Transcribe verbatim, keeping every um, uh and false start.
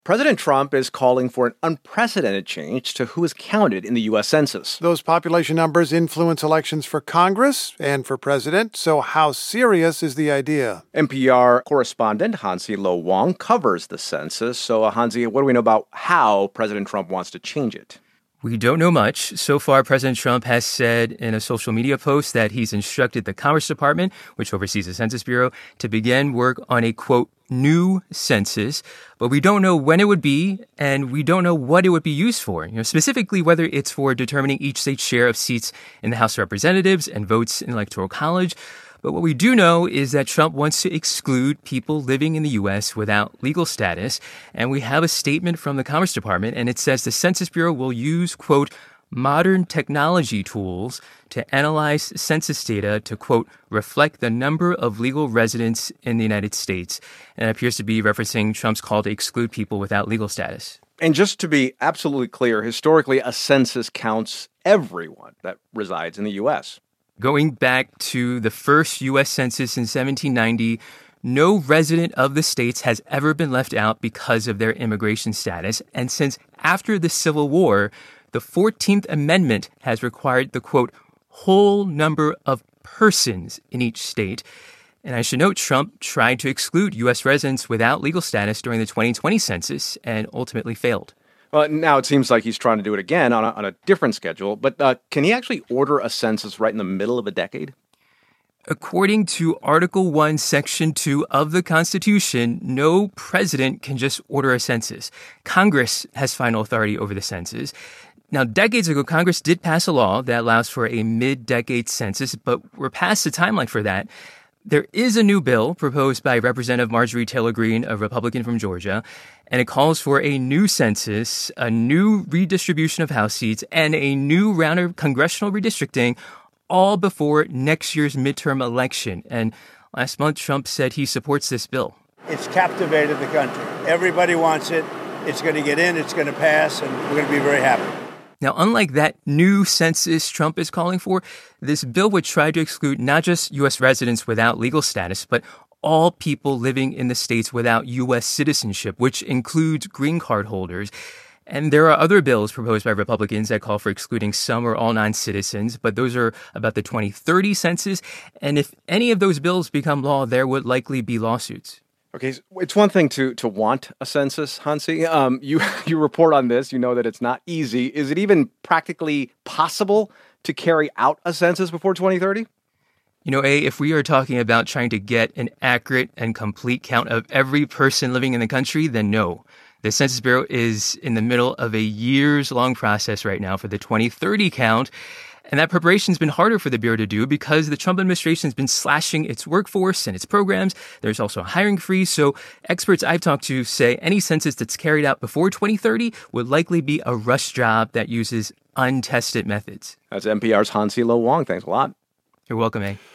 President Trump is calling for an unprecedented change to who is counted in the U S Census. Those population numbers influence elections for Congress and for president, so how serious is the idea? N P R correspondent Hansi Lo Wang covers the census. So, uh, Hansi, what do we know about how President Trump wants to change it? We don't know much. So far, President Trump has said in a social media post that he's instructed the Commerce Department, which oversees the Census Bureau, to begin work on a, quote, new census. But we don't know when it would be, and we don't know what it would be used for. You know, specifically, whether it's for determining each state's share of seats in the House of Representatives and votes in the Electoral College. But what we do know is that Trump wants to exclude people living in the U S without legal status. And we have a statement from the Commerce Department, and it says the Census Bureau will use, quote, modern technology tools to analyze census data to, quote, reflect the number of legal residents in the United States. And it appears to be referencing Trump's call to exclude people without legal status. And just to be absolutely clear, historically, a census counts everyone that resides in the U S. Going back to the first U S Census in seventeen ninety, no resident of the states has ever been left out because of their immigration status. And since after the Civil War, the fourteenth Amendment has required the, quote, whole number of persons in each state. And I should note, Trump tried to exclude U S residents without legal status during the twenty twenty census and ultimately failed. Well, now it seems like he's trying to do it again on a, on a different schedule. But uh, can he actually order a census right in the middle of a decade? According to Article one, Section two of the Constitution, no president can just order a census. Congress has final authority over the census. Now, decades ago, Congress did pass a law that allows for a mid-decade census, but we're past the timeline for that. There is a new bill proposed by Representative Marjorie Taylor Greene, a Republican from Georgia, and it calls for a new census, a new redistribution of House seats, and a new round of congressional redistricting, all before next year's midterm election. And last month, Trump said he supports this bill. It's captivated the country. Everybody wants it. It's going to get in. It's going to pass, and we're going to be very happy. Now, unlike that new census Trump is calling for, this bill would try to exclude not just U S residents without legal status, but all people living in the states without U S citizenship, which includes green card holders. And there are other bills proposed by Republicans that call for excluding some or all non-citizens, but those are about the twenty thirty census. And if any of those bills become law, there would likely be lawsuits. Okay, so it's one thing to to want a census, Hansi. Um, you you report on this. You know that it's not easy. Is it even practically possible to carry out a census before twenty thirty? You know, A, if we are talking about trying to get an accurate and complete count of every person living in the country, then no. The Census Bureau is in the middle of a years-long process right now for the twenty thirty count. And that preparation's been harder for the Bureau to do because the Trump administration has been slashing its workforce and its programs. There's also a hiring freeze. So experts I've talked to say any census that's carried out before twenty thirty would likely be a rush job that uses untested methods. That's N P R's Hansi Lo Wang. Thanks a lot. You're welcome, A.